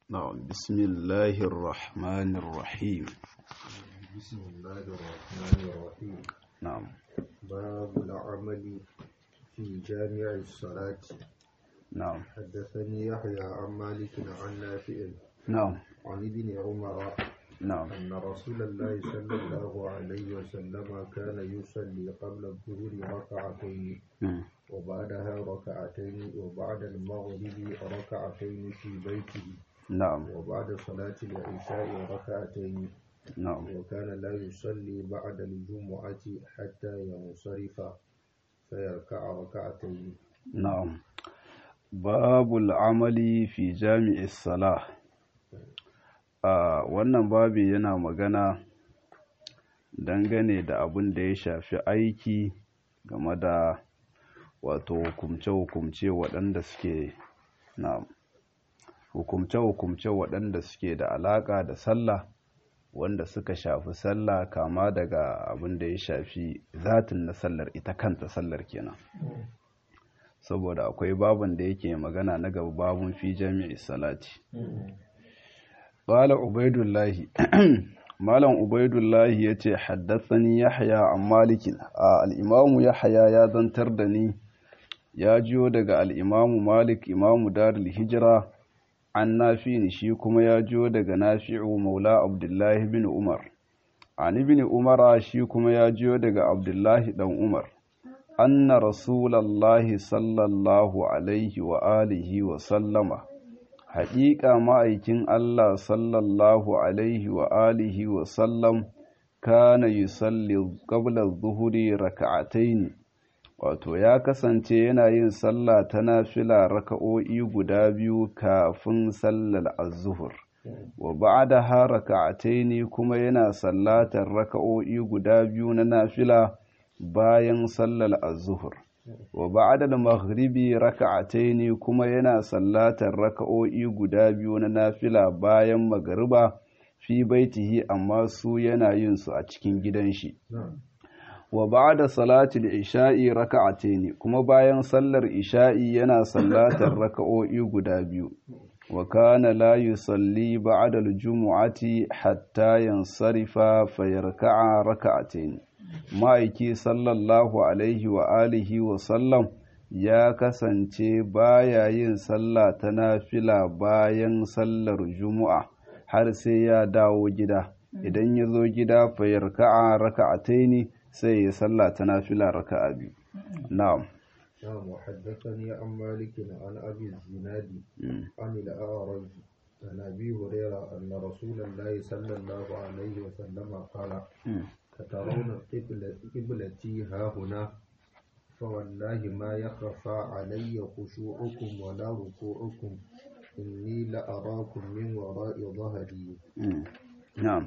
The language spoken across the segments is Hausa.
نعم بسم الله الرحمن الرحيم. بسم الله الرحمن الرحيم. نعم. باب العمل في جامع الصلاة. نعم. حدثني يحيى عن مالك عن نافع نعم. عن ابن عمر نعم. أن رسول الله صلى الله عليه وسلم كان يصلي قبل الظهر ركعتين وبعدها ركعتين وبعد المغرب ركعتين في بيته نعم. وبعد صلاة العشاء ركعتين نعم. وكان لا يصلي بعد الجمعة حتى ينصرف فيركع ركعتين. نعم. باب العمل في جامع الصلاة. wannan babi yana magana dangane da abin da ya shafi aiki game da wato hukumce-hukumce waɗanda suke na hukumce-hukumce waɗanda suke da alaƙa da sallah, wanda suka shafi sallah kama daga abin da ya shafi zatin na sallar, ita kanta sallar kenan. Saboda akwai babin da yake magana na gaba, babun fi jami'i salati. Qala Ubaidullahi Malam Ubaidullahi yace haddathani Yahya an Malikin. Al-Imam Yahya ya zantar da ni, ya jiyo daga al-Imam Malik Imam Darul Hijra an Nafi, shi kuma ya jiyo daga Nafi'u Maula Abdullahi bin Umar. An ibn Umar, shi kuma ya jiyo daga Abdullahi dan Umar. Anna Rasulullahi sallallahu alaihi wa alihi wa sallama, haƙiƙa ma'aikin Allah sallallahu alaihi wa alihi wa sallam kana yusalli qabla adh-dhuhri raka'atayn, wato ya kasance yana yin sallah ta nafila raka'o'i guda biyu kafin sallar az-zuhr, wa ba'daha raka'atayn, kuma yana sallatar raka'o'i guda biyu na nafila bayan sallar az-zuhr, wa ba'da al-maghribi raka'atayn, kuma yana sallatar raka'o'i guda biyu na nafila bayan magriba fi baitihi, amma su yana yin su a cikin gidan shi. Wa ba'da salati al-isha'i raka'atayn, kuma bayan sallar isha'i yana sallatar raka'o'i guda biyu. Wa kana la yusalli ba'da al-jumu'ati hatta yansarifa fayarka'a raka'atayn. Ma'aiki sallallahu alaihi wa alihi wa sallam ya kasance baya yin sallah ta nafila bayan sallar juma'a har sai ya dawo gida. Idan ya zo gida fa yarka'a raka'ataini, sai ya sallah ta nafila raka'a biyu. Na'am. نعم. وحدثني عن مالك عن أبي الزناد عن الأعرج عن أبي هريرة أن رسول الله صلى الله عليه وسلم قال: فترون قبلتي ها هنا فوالله ما يخفى علي خشوعكم ولا ركوعكم إني لأراكم من وراء ظهري. نعم.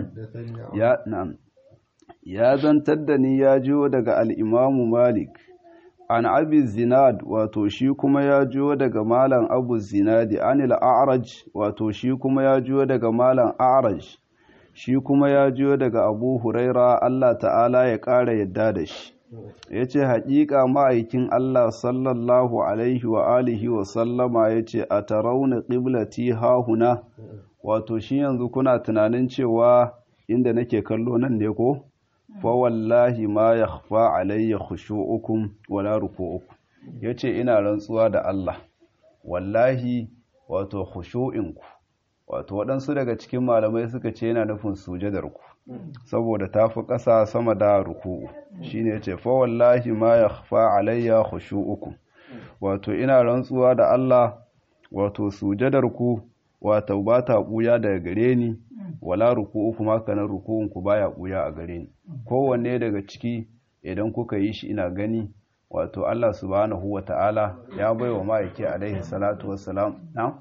نعم. يا زنتدني يا جو daga al-Imam Malik an Abi Zinad, wato shi kuma ya jiyo daga Malam Abu Zinadi, anil A'raj, wato shi kuma ya jiyo daga Malam A'raj, shi kuma ya jiyo daga Abu Huraira, Allah ta'ala ya ƙara yadda da shi. Ya ce haƙiƙa ma'aikin Allah sallallahu alaihi wa alihi wa sallama ya ce, a tarauna ƙiblati hahuna, wato shi yanzu kuna tunanin cewa inda nake kallo nan ne ko? Fa wallahi ma yakhfa alayya khushu'ukum wala ruku'ukum. Yace ina rantsuwa da Allah, wallahi wato khushu'inku, wato waɗansu daga cikin malamai suka ce yana nufin sujadarku, saboda tafi ƙasa sama da ruku'u. Shine yace fa wallahi ma yakhfa alayya khushu'ukum, wato ina rantsuwa da Allah, wato sujadarku wato ba ta ɓuya daga gare ni, wala ruku'u kuma kana ruku'unku baya ɓuya a gare ni. Kowanne daga ciki idan kuka yi shi ina gani, wato Allah subhanahu wa ta'ala ya bai wa ma'aiki alaihi salatu wassalam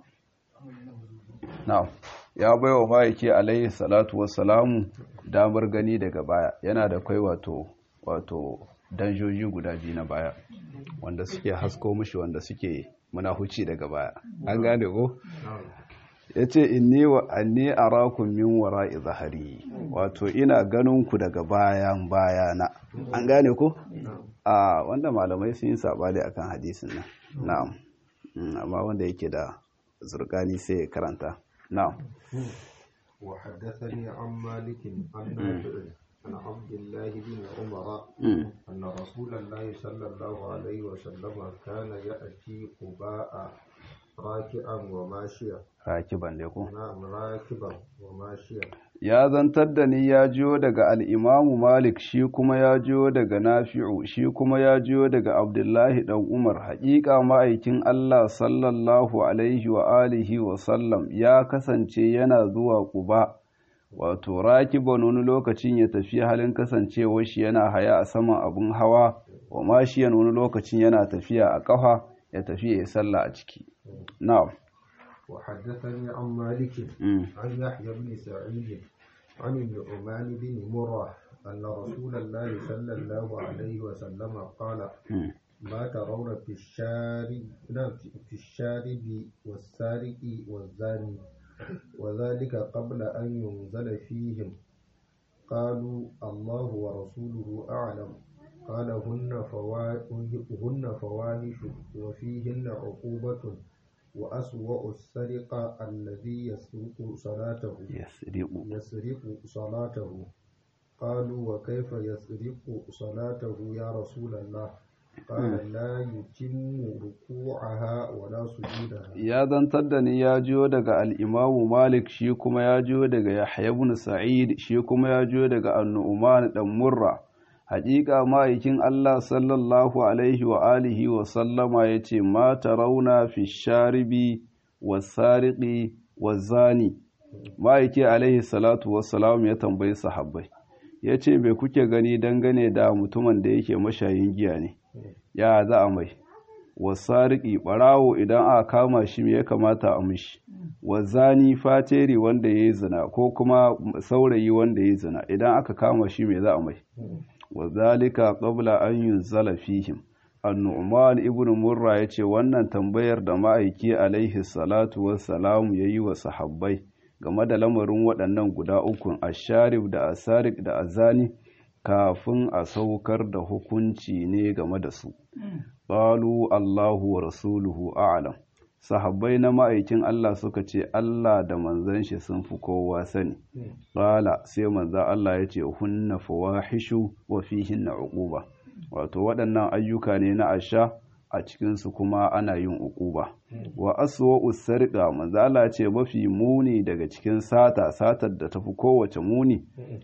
ya bai wa ma'aiki alaihi salatu wassalamu damar gani daga baya. Yana da kai wato danjoji guda biyu na baya wanda suke hasko mishi, wanda suke munahuci daga baya. An gane ko? Ya ce anni arakum min wara'i zahari, wato ina ganin ku daga bayana. An gane ko? Wanda malamai sun yi sabani akan hadisin nan. Na'am. Amma wanda yake da zurgani sai ya karanta. na'am. وحدثني عن مالك عن نافع عن عبد الله بن عمر أن رسول الله صلى الله عليه وسلم كان يأتي قباء راكعا وماشيا. راكبا لكم. نعم راكبا وماشيا. Ya zantar da ni ya jiyo daga al'imamu Malik, shi kuma ya jiyo daga Nafi'u, shi kuma ya jiyo daga Abdullahi ɗan Umar. Haƙiƙa ma'aikin Allah sallallahu alaihi wa alihi wa sallam ya kasance yana zuwa Quba, wato rakiban wani lokacin ya tafi halin kasancewar shi yana haya a saman abin hawa, wa mashiyan wani lokacin yana tafiya a ƙafa ya tafi ya sallah a ciki. Na'am. وحدثني عن مالك عن يحيى بن سعيد عن النعمان بن مرة أن رسول الله صلى الله عليه وسلم قال ما ترون في الشارب والسارق والزاني وذلك قبل أن ينزل فيهم قالوا الله ورسوله أعلم قال هن فواحش وفيهن عقوبة وأسوأ السرقة الذي يسرق صلاته قالوا وكيف يسرق صلاته يا رسول الله قال لا يتم ركوعها ولا سجودها. Ya zantar da ni ya jiyo daga al'imamu Malik, shi kuma ya jiyo daga Yahya ibn Sa'id, shi kuma ya jiyo daga An-Nu'man ɗan Murra. Haƙiƙa ma'aikin Allah sallallahu alaihi wa alihi wa sallama ya ce, Ma rauna fi sharibi wa sariƙi wa zani. Ma'aiki alaihi salatu wassalam ya tambayi sahabbai, ya ce, Bai kuke gani dangane da mutumin da yake mashayin giya ne, ya za a mai, wa sariƙi ɓarawo idan aka kama shi me ya kamata a mishi, wa zani fateri wanda ya yi zina ko kuma saurayi wanda ya yi zina idan aka kama shi me za a mai. Wa zalika qabla an yunzala fihim. An-Nu'man ibn Murra yace wannan tambayar da ma'aiki alaihi salatu wassalamu yayi wa sahabbai game da lamarin waɗannan guda ukun asharib da asarik da azani kafin a saukar da hukunci ne game da su. Qalu Allahu wa rasuluhu a'lam. Sahabbai na ma'aikin Allah suka ce Allah da manzon shi sun fi kowa sani. Qala sai manzon Allah ya ce hunna fawahishu wa fihinna uquba. Wato waɗannan ayyuka ne na asha, a cikin su kuma ana yin uquba. Wa aswa'u sarqa manzon Allah ce mafi muni daga cikin satar da tafi kowace muni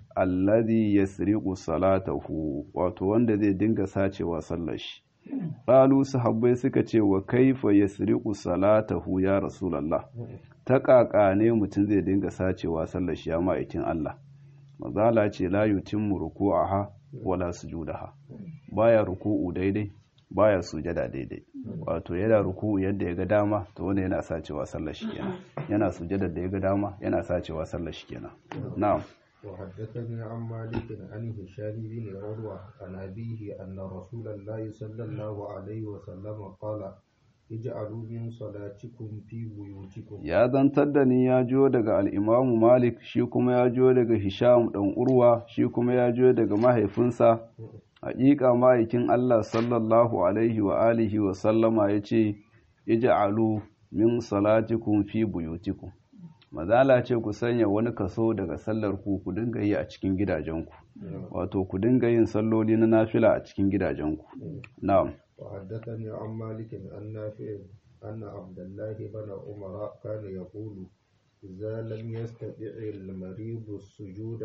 alladhi yasriqu salatahu, wato wanda zai dinga sacewa sallar shi. Ƙalu sahabbai suka ce wa kaifa yasriqu salatahu ya Rasulallah, ta ƙaƙa ne mutum zai dinga sacewa sallar shi ya ma'aikin Allah. Mazala ce la yutimmu ruku'aha wala sujudaha, baya ruku'u daidai baya sujada daidai, wato yana ruku'u yadda ya ga dama to wanda yana sacewa sallar shi kenan, yana sujada da ya ga dama yana sacewa sallar shi kenan. Na'am. وحدثني عن مالك عن هشام بن عروة عن أبيه أن رسول الله صلى الله عليه وسلم قال اجعلوا من صلاتكم في بيوتكم. Ya zantar da ni ya jiyo daga al'imamu Malik, shi kuma ya jiyo daga Hisham ɗan Urwa, shi kuma ya jiyo daga mahaifinsa. Haƙiƙa ma'aikin Allah sallallahu alaihi wa alihi wa sallama ya ce, ija'alu min salatikum fi buyutikum. Mazala ce ku sanya wani kaso daga sallar ku dinga yi a cikin gidajenku, wato ku dinga yin salloli na nafila a cikin gidajenku. Na'am. وحدثني عن مالك عن نافع أن عبد الله بن عمر كان يقول إذا لم يستطع المريض السجود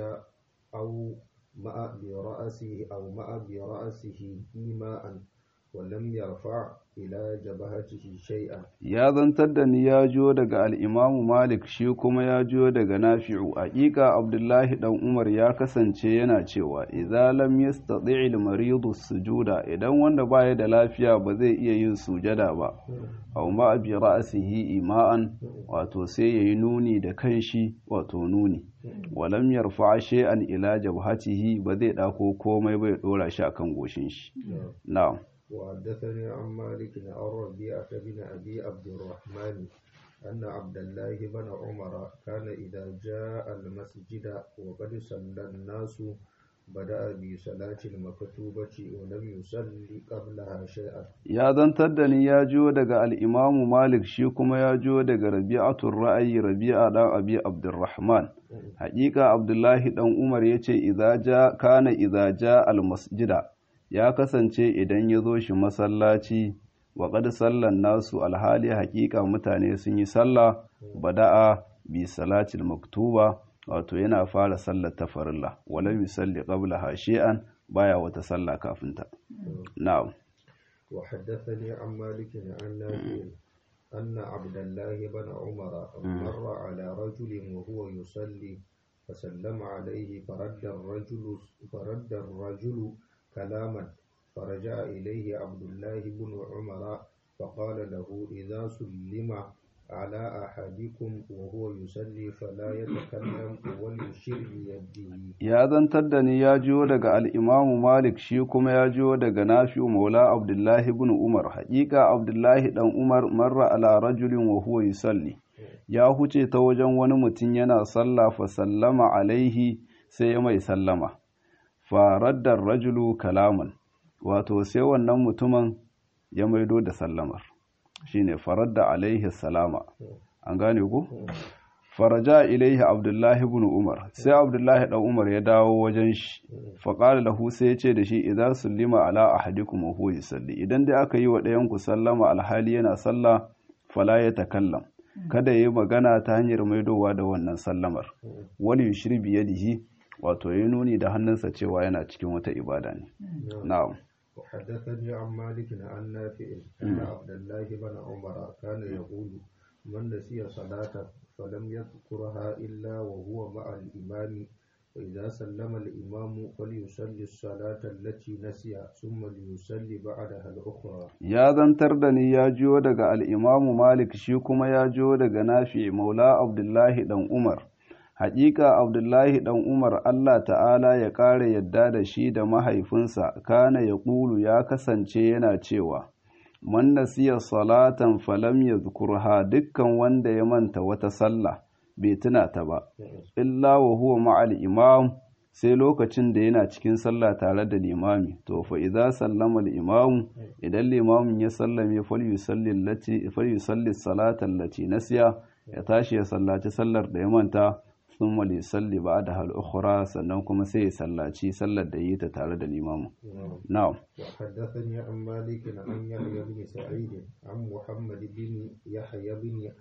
أو مع برأسه إيماء ولم يرفع إلى جبهته شيئا. Ya zantar da ni ya jiyo daga al'imamu Malik, shi kuma ya jiyo daga Nafi'u. Haƙiƙa Abdullahi ɗan Umar ya kasance yana cewa, Iza lam yastati'il maridu sujuda, idan wanda baya da lafiya ba zai iya yin sujada ba, aw ma bi ra'sihi ima'an, wato sai yayi nuni da kanshi, wato nuni. Walam yarfa shay'an ila jabhatihi, ba zai ɗako komai bai ɗora shi akan goshin shi. Na'am. وحدثني عن مالك عن ربيعة بن أبي عبد الرحمن أن عبد الله بن عمر كان إذا جاء المسجد وقد صلى الناس بدأ بصلاة المكتوبة ولم يصلي قبلها شيئا. ya zantar da ni ya jiyo daga al'imamu Malik shi kuma ya jiyo daga Rabi'atul Ra'ayi Rabi'a ɗan Abi Abdurrahman. Haƙiƙa Abdullahi ɗan Umar ya ce, kana idza ja al-masjida, ya kasance idan ya zo shi masallaci, wa qad sallan nasu alhali haƙiƙa mutane sun yi sallah, bada'a bi salatil maktuba, wato yana fara sallar ta farilla, wala yusalli qablaha shay'an, baya wata sallah kafin ta. Na'am. وحدثني عن مالك عن نافع أن عبد الله بن عمر مر على رجل وهو يصلي فسلم عليه فرد الرجل كلاما فرجع إليه عبد الله بن عمر فقال له إذا سلم على أحدكم وهو يصلي فلا يتكلم وليشير بيده. ya zantar da ni ya jiyo daga al'imamu Malik shi kuma ya jiyo daga Nafi'u maula Abdullahi ibn Umar. Haƙiƙa Abdullahi ɗan Umar marra ala rajulin wa huwa yusalli, ya huce ta wajen wani mutum yana sallah fa sallama alaihi, sai ya mai sallama. Fa raddar rajulu kalaman, wato sai wannan mutumin ya maido da sallamar, shine faradda alaihi salama. An gane ku? Faraja ilaihi Abdullahi ibn Umar, sai Abdullahi dan Umar ya dawo wajen shi, fa qala lahu, sai ya ce da shi, idza sullima ala ahadikum wa huwa yusalli, idan dai aka yi wa ɗayan ku sallama alhali yana sallah, fala ya takallam, kada yayi magana ta hanyar maidowa da wannan sallamar, wal yushri bi yadihi, wato ya nuni da hannunsa cewa yana cikin wata ibada ne. Na'am. وحدثني عن مالك عن نافع أن عبد الله بن عمر كان يقول من نسي صلاة فلم يذكرها إلا وهو مع الإمام فإذا سلم الإمام فليصلي الصلاة التي نسي ثم ليصلي بعدها الأخرى. ya zantar da ni ya jiyo daga al'imamu Malik shi kuma ya jiyo daga Nafi maula Abdullahi ɗan Umar. Haƙiƙa Abdullahi ɗan Umar Allah ta'ala ya ƙara yadda da shi da mahaifinsa, kana ya ƙulu ya kasance yana cewa, man nasiya salatan falam ya zukurha, dukkan wanda ya manta wata sallah bai tuna ta ba, illa wa huwa ma'al imam, sai lokacin da yana cikin sallah tare da limami, to fa idza sallama al-imam, idan limamin ya sallame falyusalli salata allati nasiya, ya tashi ya sallaci sallar da ya manta, thumma lisalli ba'daha al-ukhra, sannan kuma sai ya sallaci sallar da yi ta tare da limamin. Na'am. وحدثني عن مالك عن يحيى بن سعيد عن محمد بن يحيى بن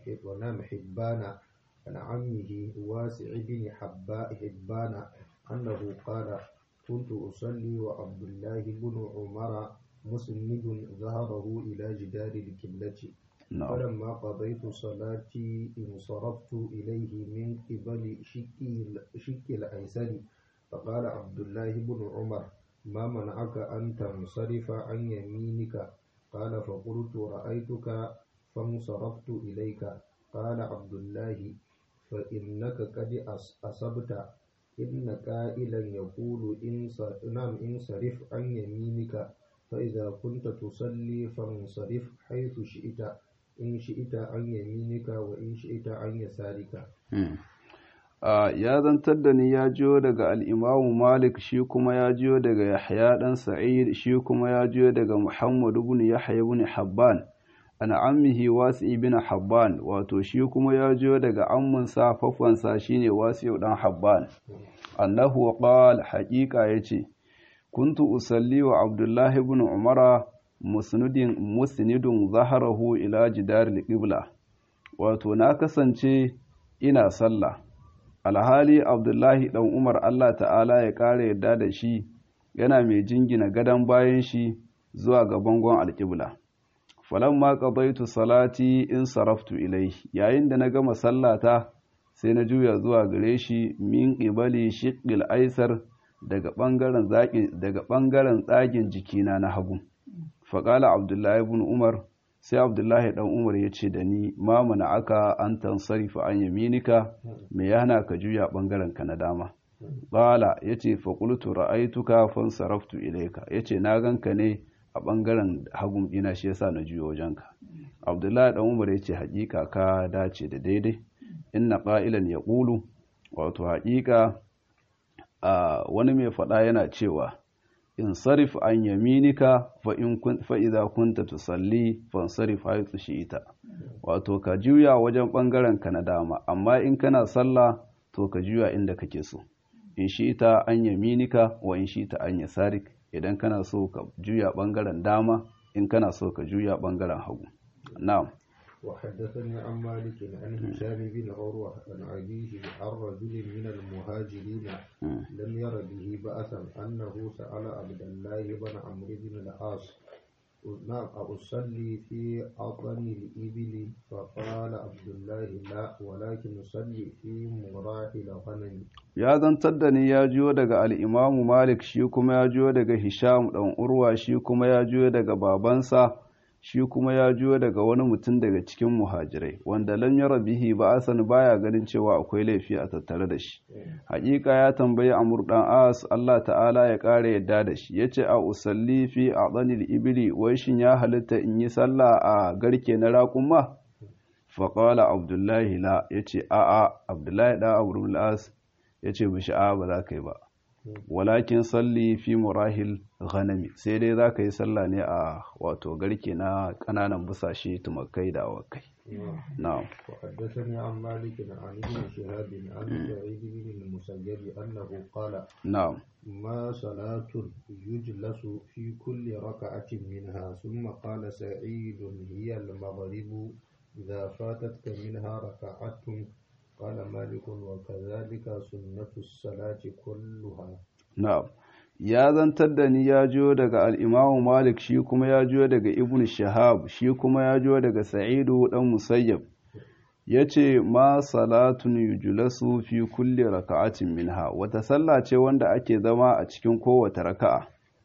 حبان عن عمه واسع بن حبان أنه قال كنت أصلي وعبد الله بن عمر مسند ظهره إلى جدار القبلة، فلما قضيت صلاتي انصرفت إليه من قبل شك الأيسر، فقال عبد الله بن عمر ما منعك أن تنصرف عن يمينك؟ قال فقلت رأيتك فانصرفت إليك. قال عبد الله فإنك قد أصبت، إن قائلا يقول انصرف عن يمينك، فإذا كنت تصلي فانصرف حيث شئت، إن شئت عن يمينك وإن شئت عن يسارك. ya zantar da ni ya jiyo daga al'imamu Malik shi kuma ya jiyo daga Yahya ɗan Sa'id shi kuma ya jiyo daga Muhammadu bin Yahya bin Habban, ana ammihi Wasi bin Habban, wato shi kuma ya jiyo daga amminsa fafansa shine Wasi ɗan Habban, annahu qala, haƙiƙa yace, kuntu usalli wa Abdullahi bin Umara musnidun zaharahu ila jidaril qibla, wato na kasance ina sallah alhali Abdullahi ɗan Umar Allah ta'ala ya ƙara yadda da shi yana mai jingina gadon bayan shi zuwa ga bangon alƙibla. Falamma qadaitu salati in saraftu ilaihi, yayin da na gama sallata sai na juya zuwa gare shi min qibali shiqqil aisar, daga ɓangaren tsagin jikina na hagu. Faƙala Abdullahi ibn Umar, sai Abdullahi ɗan Umar ya ce da ni, ma mana aka an tansarifa an yaminika, me ya hana ka juya ɓangaren ka na dama? Ƙala ya ce, faƙultu ra'aituka fan saraftu ilaika, ya ce na ganka ne a ɓangaren hagun ɗina shi yasa na juya wajenka. Abdullahi ɗan Umar ya ce, haƙiƙa ka dace da daidai, inna ƙa'ilan ya ƙulu, wato haƙiƙa wani mai faɗa yana cewa in sarif an yaminika fa idza kunta tusalli fansarif haythu shi'ita, wato ka juya wajen bangaren ka na dama, amma in kana sallah to ka juya inda kake so. In shi'ita an yaminika wa in shi'ita an yasarik, idan kana so ka juya bangaren dama, in kana so ka juya bangaren hagu. na'am. وحدثني عن مالك عن هشام بن عروة عن أبيه عن رجل من المهاجرين لم ير به بأسا أنه سأل عبد الله بن عمرو بن العاص أصلي في عطن الإبل؟ فقال عبد الله لا ولكن أصلي في مراح الغنم. ya zantar da ni ya jiyo daga al'imamu Malik, shi kuma ya jiyo daga Hisham ɗan Urwa, shi kuma ya jiyo daga babansa, shi kuma ya jiyo daga wani mutum daga cikin muhajirai wanda lam yara bihi ba'asan, baya ganin cewa akwai laifi a tattare da shi. Hakika ya tambayi Amr dan As, Allah ta'ala ya kare yadda da shi, yace a usalli fi a'danil ibli, wai shin ya halitta in yi sallah a garke na raƙuma? Fa qala Abdullahi la, yace a Abdullahi da Amr bin As yace mishi a ba za ka yi ba, walakin salli fi murahil ghanami, sai dai za ka yi sallah ne a wato garke na ƙananan busashe, tumakai da awakai. na'am. وحدثني عن مالك عن ابن شهاب عن سعيد بن المسيب أنه قال na'am. ما صلاة يجلس في كل ركعة منها. ثم قال سعيد هي المغرب إذا فاتتك منها ركعة. قال مالك وكذلك سنة الصلاة كلها. na'am. ya zantar da ni ya jiyo daga al'imamu Malik, shi kuma ya jiyo daga Ibn Shahab, shi kuma ya jiyo daga Sa'idu ɗan Musayyab, ya ce ma salatun yujlasu fi kulli raka'atin minha, wata sallah ce wanda ake zama a cikin kowace raka'a.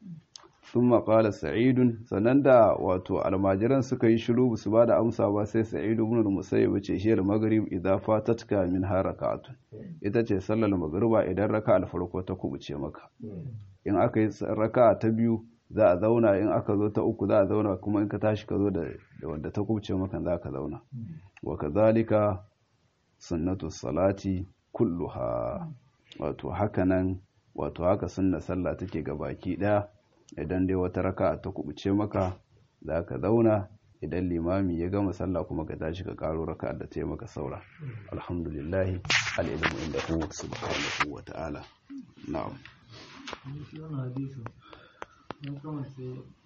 Sun maƙala Sa'idun, sannan da wato almajiran suka yi shiru su ba da amsa ba, sai Sa'idu ibn Musayyab ce shi da magrib idan fatatka minha raka'atun, ita ce sallar magriba idan raka'a farko ta kubuce maka. In aka yi raka'a ta biyu za a zauna, in aka zo ta uku za a zauna, kuma in ka tashi ka zo da wanda ta kubuce maka za ka zauna. Wa kazalika sunnatu salati kulluha, wato hakanan, wato haka sunna sallah take gabaki daya. Idan dai wata raka'a ta kubuce maka za ka zauna, idan limami ya gama sallah kuma ka tashi ka karo raka'a da ta yi maka saura. Alhamdulillahi, al-ilmu indahu subhanahu wa ta'ala. na'am. Shi wannan hadisin, don kawai sai